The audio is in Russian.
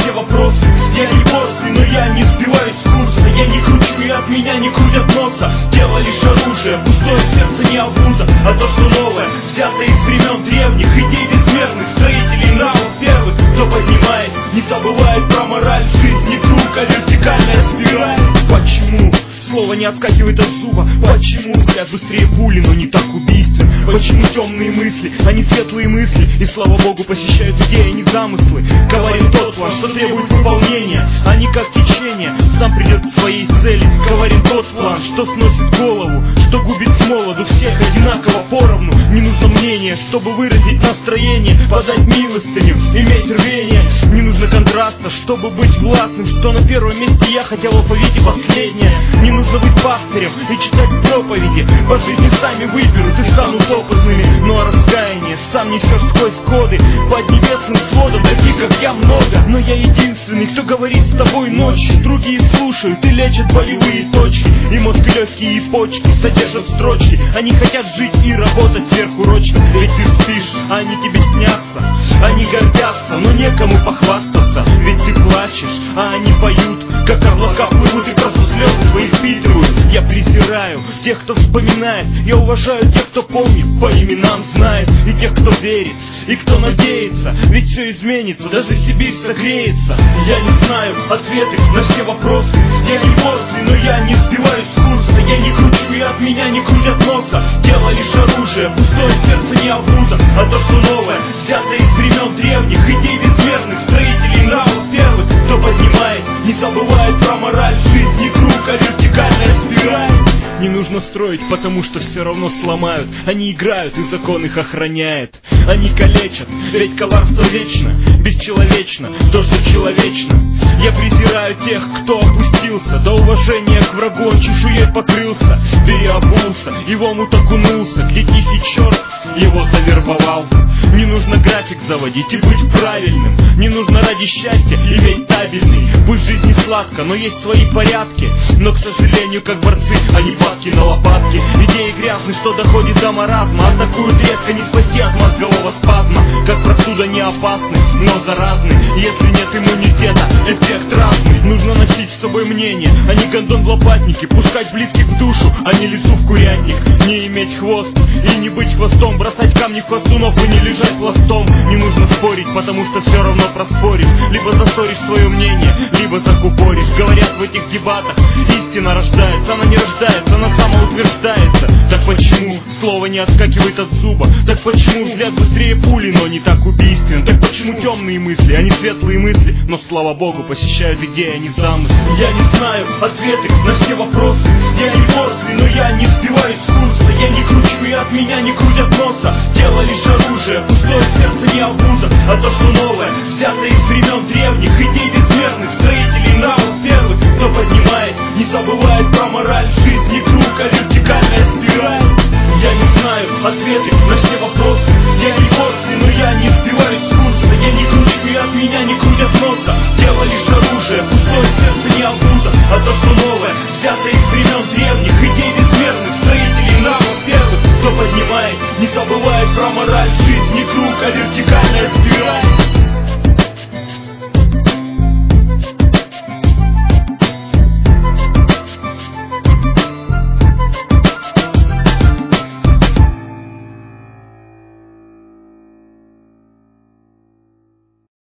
все вопросы. Я не после, но я не сбиваюсь с курса. Я не кручу, и от меня не крутят носа. Дело лишь оружие, пустое сердце не обуза. А то, что новое, взято из времен древних, идей безмерных, строителей нравов первых. Кто поднимает, не забывает про мораль. Жизнь не круг, а вертикальная спираль. Почему слово не отскакивает от зуба? Почему взгляд быстрее пули, но не так убийствен? Почему темные мысли, а не светлые мысли? И слава богу посещают идеи, а не замыслы. Коварен тот план, что требует выполнения, а не как течение сам придет к своей цели. Коварен тот план, что сносит голову, что губит с молоду всех одинаково поровну. Не нужно мнение, чтобы выразить настроение, подать милостыню, иметь рвение. Не нужно контраста, чтобы быть властным, что на первом месте я, хотя в алфавите последнее. Не нужно быть пастырем и читать проповеди, по жизни сами выберут и станут опытными. Ну а раскаяние сам несешь сквозь годы, под небесным сводом таких, как я, много. Но я единственный, кто говорит с тобой ночью. Другие слушают и лечат болевые точки, и мозг, легкие и почки содержат строчки. Они хотят жить и работать сверхурочно. Ведь ты спишь, а они тебе снятся. Они гордятся, но некому похвастаться. Ведь ты плачешь, а они поют, как облака плывут и просто слезы свои впитывают. Я презираю тех, кто вспоминает. Я уважаю тех, кто помнит, по именам знает. И тех, кто верит, и кто надеется. Ведь все изменится, даже Сибирь согреется. Я не знаю ответы на все вопросы. Я не после, но я не сбиваюсь с курса. Я не кручу, и от меня не крутят носа. Дело лишь оружие, пустое сердце не обуза. А то, что новое, взято из времен древних, идей безмерных, строителей нравов первых. Кто поднимает, не забывает про мораль. Жизнь не круг, а вертикальная спираль. Не нужно строить, потому что все равно сломают. Они играют, и закон их охраняет. Они калечат, ведь коварство вечно, бесчеловечно, то, что человечно. Я презираю тех, кто опустился до уважения к врагу, он чешуей покрылся, переобулся и в омут окунулся, где тихий черт его завербовал. Не нужно график заводить и быть правильным. Не нужно ради счастья иметь табельный. Пусть жизнь не сладко, но есть свои порядки. Но, к сожалению, как борцы, они падки на лопатки. Идеи грязны, что доходит до маразма. Атакуют резко, не спасти от мозгового спазма. Как простуда не опасны, но заразны. Если нет иммунитета, эффект разный. Нужно носить с собой мнение, а не гондон в лопатнике. Пускать близких в душу, а не лесу в курятник. Не иметь хвост и не быть хвостом. Бросать камни в хвостунов и не лежать пластом. Не нужно спорить, потому что все равно проспоришь. Либо засоришь свое мнение, либо закупоришь. Говорят в этих дебатах, истина рождается. Она не рождается, она самоутверждается. Так почему слово не отскакивает от зуба? Так почему взгляд быстрее пули, но не так убийствен? Так почему темные мысли, а не светлые мысли, но, слава богу, посещают идеи, а не замыслы? Я не знаю ответы на все вопросы. Я не после, но я не сбиваюсь с курса. Я не кручу, и от меня не крутят носа. Дело лишь оружие, пустое сердце не обуза. А то, что новое, взято из времен древних,